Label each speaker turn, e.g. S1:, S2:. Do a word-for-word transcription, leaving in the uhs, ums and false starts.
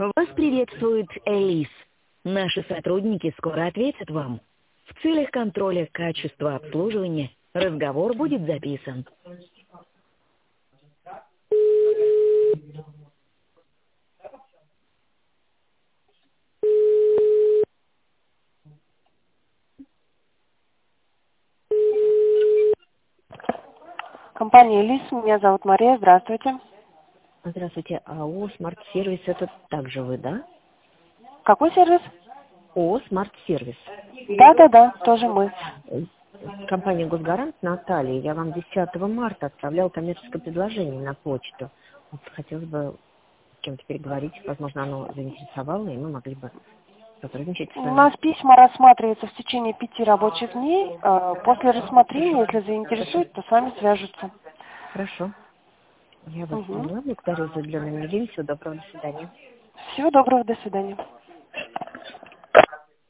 S1: Вас приветствует Элис. Наши сотрудники скоро ответят вам. В целях контроля качества обслуживания разговор будет записан.
S2: Компания Элис, меня зовут Мария, здравствуйте.
S3: Здравствуйте. А ООО «Смарт-сервис» это также вы, да?
S2: Какой сервис?
S3: ООО «Смарт-сервис».
S2: Да-да-да, тоже мы.
S3: Э, Компания «Госгарант», Наталья. Я вам десятого марта отправляла коммерческое предложение на почту. Вот хотелось бы с кем-то переговорить. Возможно, оно заинтересовало, и мы могли бы сотрудничать с
S2: У
S3: вами.
S2: нас письма рассматриваются в течение пяти рабочих дней. Э, После рассмотрения, если заинтересует, то с вами свяжутся.
S3: Хорошо. Я вас
S2: Угу.
S3: поняла. Благодарю за уделенное время. Всего доброго. До свидания.
S2: Всего доброго, до свидания.